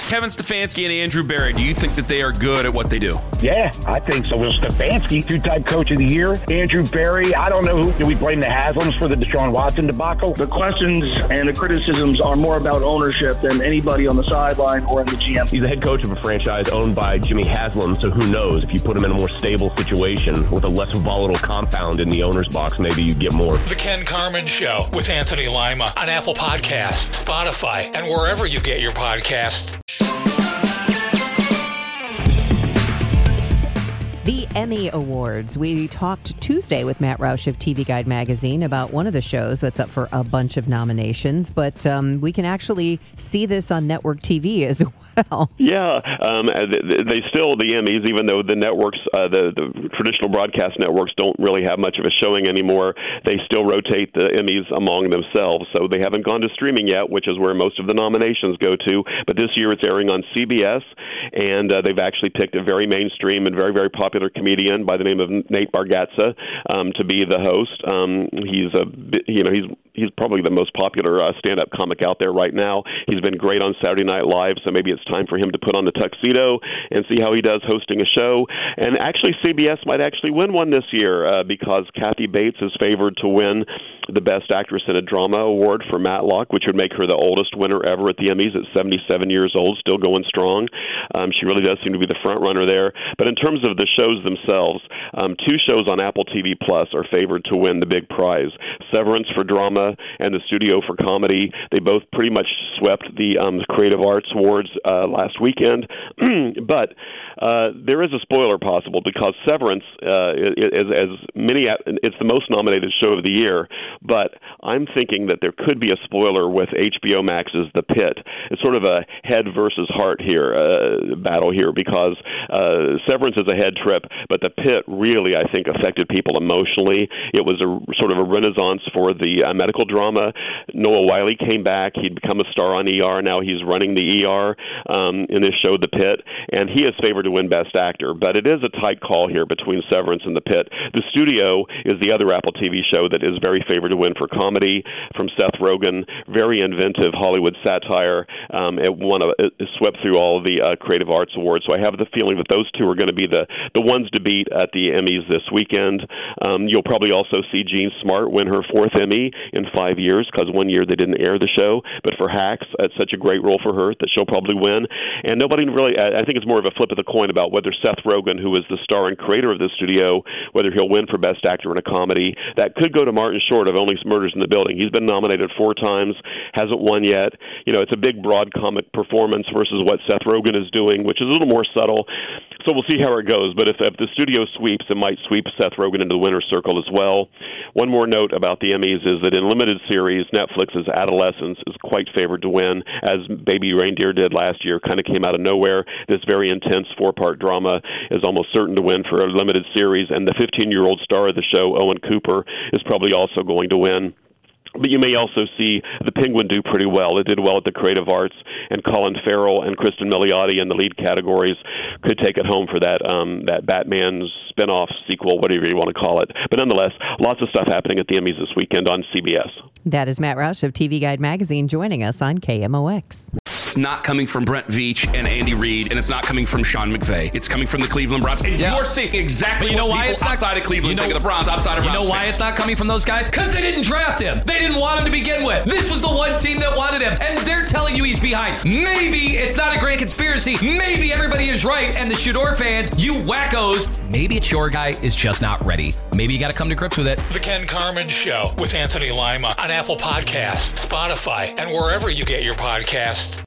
Kevin Stefanski and Andrew Berry, do you think that they are good at what they do? Yeah, I think so. Well, Stefanski, two-time coach of the year. Andrew Berry, I don't know who. Do we blame the Haslams for the Deshaun Watson debacle? The questions and the criticisms are more about ownership than anybody on the sideline or in the GM. He's the head coach of a franchise owned by Jimmy Haslam, so who knows? If you put him in a more stable situation with a less volatile compound in the owner's box, maybe you get more. The Ken Carman Show with Anthony Lima on Apple Podcasts, Spotify, and wherever you get your podcasts. The Emmy Awards. We talked Tuesday with Matt Roush of TV Guide magazine about one of the shows that's up for a bunch of nominations, but we can actually see this on network TV as well. Yeah, the Emmys, even though the networks, the traditional broadcast networks don't really have much of a showing anymore, they still rotate the Emmys among themselves. So they haven't gone to streaming yet, which is where most of the nominations go to. But this year it's airing on CBS, and they've actually picked a very mainstream and very, very popular comedian by the name of Nate Bargatze to be the host. He's probably the most popular stand-up comic out there right now. He's been great on Saturday Night Live, so maybe it's time for him to put on the tuxedo and see how he does hosting a show. And actually, CBS might actually win one this year because Kathy Bates is favored to win the Best Actress in a Drama Award for Matlock, which would make her the oldest winner ever at the Emmys at 77 years old, still going strong. She really does seem to be the front runner there. But in terms of the shows themselves, two shows on Apple TV Plus are favored to win the big prize. Severance for drama and The Studio for comedy. They both pretty much swept the Creative Arts Awards last weekend. But there is a spoiler possible because Severance it's the most nominated show of the year, but I'm thinking that there could be a spoiler with HBO Max's The Pit. It's sort of a head versus heart battle here because Severance is a head trip, but The Pit really, I think, affected people emotionally. It was a sort of a renaissance for the medical drama. Noah Wyle came back. He'd become a star on ER. Now he's running the ER in this show, The Pit, and he is favored to win Best Actor. But it is a tight call here between Severance and The Pit. The Studio is the other Apple TV show that is very favored to win for comedy from Seth Rogen. Very inventive Hollywood satire. It swept through all of the Creative Arts Awards. So I have the feeling that those two are going to be the ones to beat at the Emmys this weekend. You'll probably also see Jean Smart win her 4th Emmy in 5 years because one year they didn't air the show. But for Hacks, it's such a great role for her that she'll probably win. And nobody really, I think it's more of a flip of the coin about whether Seth Rogen, who is the star and creator of The Studio, whether he'll win for Best Actor in a comedy. That could go to Martin Short of Only Murders in the Building. He's been nominated 4 times, hasn't won yet. It's a big, broad comic performance versus what Seth Rogen is doing, which is a little more subtle. So we'll see how it goes. But if the Studio sweeps, it might sweep Seth Rogen into the winner's circle as well. One more note about the Emmys is that in limited series, Netflix's Adolescence is quite favored to win, as Baby Reindeer did last year, kind of came out of nowhere. This very intense 4-part drama is almost certain to win for a limited series, and the 15-year-old star of the show, Owen Cooper, is probably also going to win. But you may also see The Penguin do pretty well. It did well at the Creative Arts, and Colin Farrell and Kristen Milioti in the lead categories could take it home for that Batman spinoff sequel, whatever you want to call it. But nonetheless, lots of stuff happening at the Emmys this weekend on CBS. That is Matt Roush of TV Guide magazine joining us on KMOX. It's not coming from Brent Veach and Andy Reid, and it's not coming from Sean McVay. It's coming from the Cleveland Browns. And you're seeing exactly what people outside of Cleveland think of the Browns, outside of Browns. You know why it's not coming from those guys? Because they didn't draft him. They didn't want him to begin with. This was the one team that wanted him, and they're telling you he's behind. Maybe it's not a great conspiracy. Maybe everybody is right, and the Shador fans, you wackos, maybe it's your guy is just not ready. Maybe you got to come to grips with it. The Ken Carman Show with Anthony Lima on Apple Podcasts, Spotify, and wherever you get your podcasts.